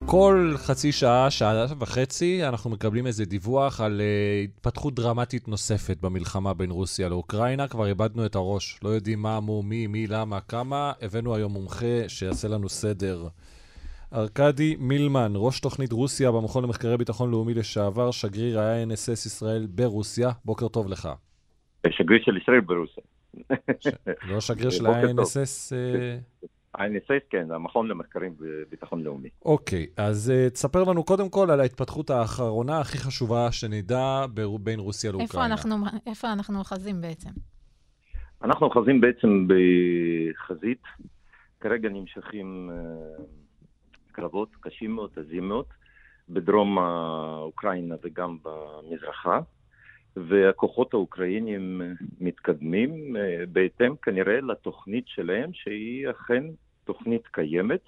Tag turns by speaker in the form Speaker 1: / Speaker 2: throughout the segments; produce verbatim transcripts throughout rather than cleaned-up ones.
Speaker 1: כל חצי שעה, שעה וחצי, אנחנו מקבלים איזה דיווח על uh, התפתחות דרמטית נוספת במלחמה בין רוסיה לאוקראינה. כבר איבדנו את הראש, לא יודעים מה, מו, מי, מי, למה, כמה. הבאנו היום מומחה שיעשה לנו סדר. ארקדי מילמן, ראש תוכנית רוסיה במכון למחקרי ביטחון לאומי לשעבר, שגריר ה-איי אן אס אס ישראל ברוסיה. בוקר טוב לך.
Speaker 2: שגריר של ישראל ברוסיה.
Speaker 1: ש... לא שגריר של ה-איי אן אס אס...
Speaker 2: ה-איי אן אס אס, כן, המכון למחקרים בביטחון לאומי.
Speaker 1: אוקיי, אז uh, תספר לנו קודם כל על ההתפתחות האחרונה הכי חשובה שנדע בין רוסיה לאוקראינה.
Speaker 3: איפה אנחנו, איפה אנחנו אוחזים בעצם?
Speaker 2: אנחנו אוחזים בעצם בחזית. כרגע נמשכים uh, קרבות קשים מאוד, עזים מאוד, בדרום אוקראינה וגם במזרחה. והכוחות האוקראינים מתקדמים בהתאם כנראה לתוכנית שלהם, שהיא אכן תוכנית קיימת,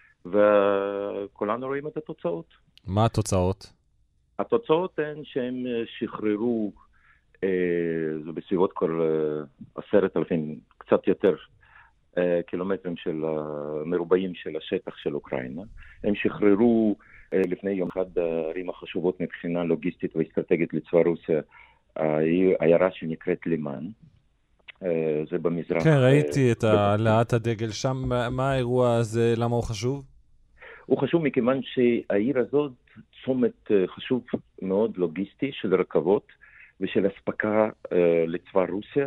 Speaker 2: וכולנו רואים את התוצאות.
Speaker 1: מה התוצאות?
Speaker 2: התוצאות הן שהם שחררו, זה בסביבות כבר עשרת אלפים, קצת יותר קילומטרים של מרובעים של השטח של אוקראינה. הם שחררו לפני יום אחד הערים החשובות מבחינה לוגיסטית ואסטרטגית לצבא רוסיה, העיירה שנקראת לימן, זה במזרח.
Speaker 1: כן, ראיתי את העלאת הדגל שם. מה האירוע הזה, למה הוא חשוב?
Speaker 2: הוא חשוב מכיוון שהעיר הזאת צומת חשוב מאוד לוגיסטי של רכבות ושל הספקה לצבא רוסיה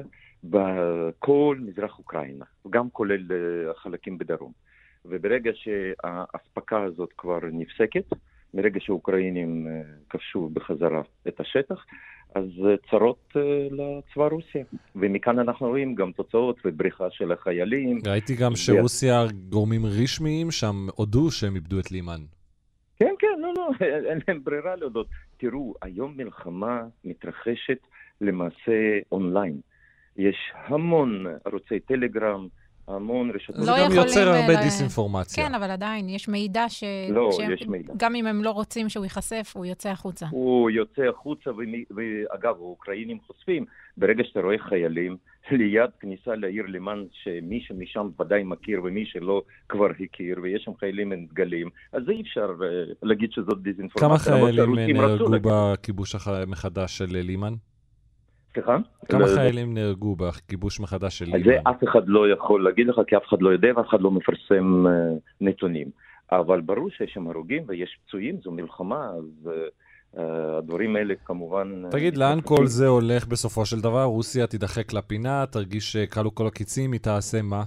Speaker 2: בכל מזרח אוקראינה, גם כולל החלקים בדרום. וברגע שההספקה הזאת כבר נפסקת, מרגע שהאוקראינים כבשו בחזרה את השטח, אז צרות לצבא רוסיה. ומכאן אנחנו רואים גם תוצאות ובריחה של החיילים.
Speaker 1: ראיתי גם שרוסיה, גורמים רשמיים שם הודו שהם איבדו את לימן.
Speaker 2: כן, כן, לא, לא, אין להם ברירה להודות. תראו, היום מלחמה מתרחשת למעשה אונליין. יש המון ערוצי טלגרם, המון רשתות.
Speaker 1: זה גם יוצר הרבה דיסאינפורמציה.
Speaker 3: כן, אבל עדיין יש מידע ש...
Speaker 2: לא, יש מידע.
Speaker 3: גם אם הם לא רוצים שהוא ייחשף, הוא יוצא החוצה.
Speaker 2: הוא יוצא החוצה, ואגב, האוקראינים חושפים, ברגע שאתה רואה חיילים, ליד כניסה לעיר לימן, שמי שמשם ודאי מכיר, ומי שלא כבר הכיר, ויש שם חיילים עם דגלים, אז זה אי אפשר להגיד שזאת דיסאינפורמציה.
Speaker 1: כמה חיילים נהרגו בכיבוש מחדש של לימן?
Speaker 2: סליחה?
Speaker 1: כמה חיילים נהרגו בכיבוש מחדש של לימן?
Speaker 2: זה אף אחד לא יכול להגיד לך, כי אף אחד לא יודע ואף אחד לא מפרסם נתונים. אבל ברור שיש שם הרוגים ויש פצועים, זו מלחמה, אז הדברים האלה כמובן...
Speaker 1: תגיד, לאן כל זה הולך בסופו של דבר? רוסיה תדחק לפינה, תרגיש שקלו כל הקיצים, היא תעשה מה?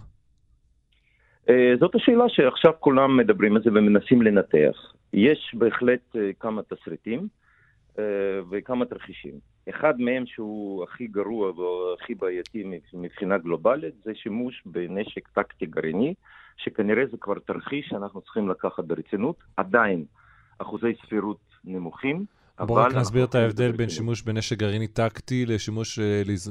Speaker 2: זאת השאלה שעכשיו כולם מדברים על זה ומנסים לנתח. יש בהחלט כמה תסריטים וכמה תרחישים. אחד מהם שהוא הכי גרוע והכי בעייתי מבחינה גלובלית, זה שימוש בנשק טקטי גרעיני, שכנראה זה כבר תרחיש שאנחנו צריכים לקחת ברצינות. עדיין אחוזי ספירות נמוכים.
Speaker 1: בואו רק נסביר את ההבדל בין שימוש בנשק גרעיני טקטי לשימוש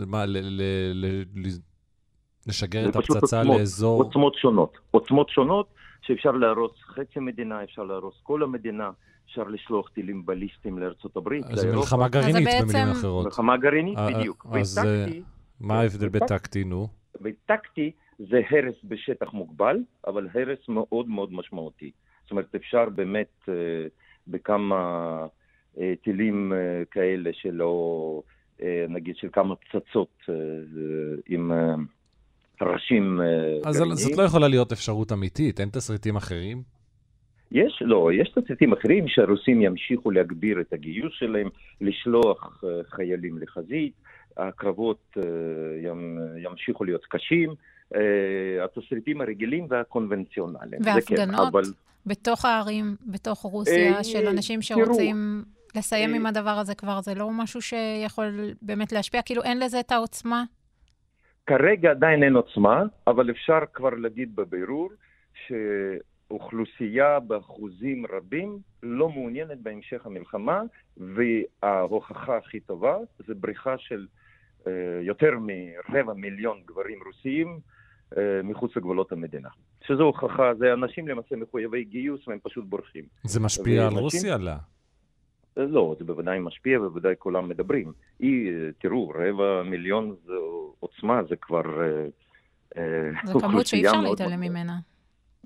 Speaker 1: לשגר את הפצצה לאזור.
Speaker 2: עוצמות שונות. עוצמות שונות שאפשר להרוס חצי מדינה, אפשר להרוס כל המדינה. אפשר לשלוח טילים בליסטיים לארצות הברית.
Speaker 1: זה מלחמה גרעינית במילים אחרות.
Speaker 2: מלחמה גרעינית, בדיוק.
Speaker 1: אז מה ההבדל בטקטי, נו?
Speaker 2: בטקטי זה הרס בשטח מוגבל, אבל הרס מאוד מאוד משמעותי. זאת אומרת, אפשר באמת בכמה טילים כאלה שלא, נגיד של כמה פצצות עם ראשים גרעיניים.
Speaker 1: אז זאת לא יכולה להיות אפשרות אמיתית, אין תסריטים אחרים?
Speaker 2: יש, לא, יש תסריטים אחרים שהרוסים ימשיכו להגביר את הגיוס שלהם, לשלוח חיילים לחזית, הקרבות ימשיכו להיות קשים, התסריטים הרגילים והקונבנציונליים.
Speaker 3: והפגנות בתוך הערים, בתוך רוסיה, של אנשים שרוצים לסיים עם הדבר הזה כבר, זה לא משהו שיכול באמת להשפיע, כאילו אין לזה את העוצמה?
Speaker 2: כרגע עדיין אין עוצמה, אבל אפשר כבר להגיד בבירור ש... אוכלוסייה באחוזים רבים לא מעוניינת בהמשך המלחמה, וההוכחה הכי טובה זה בריחה של אה, יותר מרבע מיליון גברים רוסיים אה, מחוץ לגבולות המדינה. שזו הוכחה, זה אנשים למעשה מחויבי גיוס והם פשוט בורחים.
Speaker 1: זה משפיע על רוסיה? לא.
Speaker 2: לא, זה בוודאי משפיע ובוודאי כולם מדברים. היא, תראו, רבע מיליון זו עוצמה, זה כבר...
Speaker 3: זה כמות שאי אפשר להתעלם ממנה.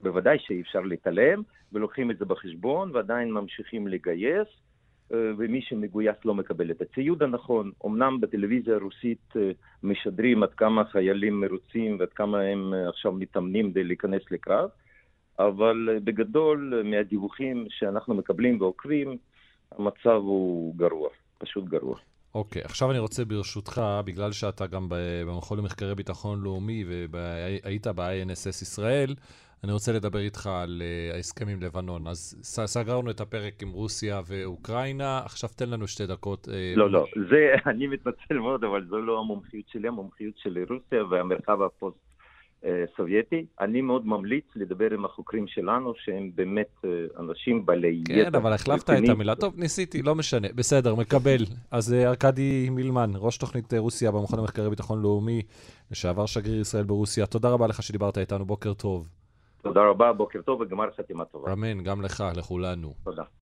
Speaker 2: בוודאי שאי אפשר להתעלם, ולוקחים את זה בחשבון, ועדיין ממשיכים לגייס, ומי שמגויס לא מקבל את הציוד הנכון. אמנם בטלוויזיה הרוסית משדרים עד כמה חיילים מרוצים, ועד כמה הם עכשיו מתאמנים כדי להיכנס לקרב, אבל בגדול מהדיווחים שאנחנו מקבלים ועוקבים, המצב הוא גרוע, פשוט גרוע.
Speaker 1: אוקיי, עכשיו אני רוצה ברשותך, בגלל שאתה גם במכון למחקרי ביטחון לאומי והיית ב-איי אן אס אס ישראל, אני רוצה לדבר איתך על ההסכם עם לבנון. אז סגרנו את הפרק עם רוסיה ואוקראינה, עכשיו תן לנו שתי דקות.
Speaker 2: לא, לא, זה, אני מתנצל מאוד, אבל זו לא המומחיות שלי, המומחיות של רוסיה והמרחב הפוסט סובייטי. אני מאוד ממליץ לדבר עם החוקרים שלנו, שהם באמת אנשים בעלי ידע.
Speaker 1: כן, אבל החלפת את המילה. טוב, ניסיתי, לא משנה. בסדר, מקבל. אז ארקדי מילמן, ראש תוכנית רוסיה במכון למחקרי ביטחון לאומי, לשעבר שגריר ישראל ברוסיה. תודה רבה לך שדיברת איתנו. בוקר טוב.
Speaker 2: תודה רבה, בוקר טוב וגמר חתימה טובה.
Speaker 1: אמן, גם לך, לכולנו.
Speaker 2: תודה.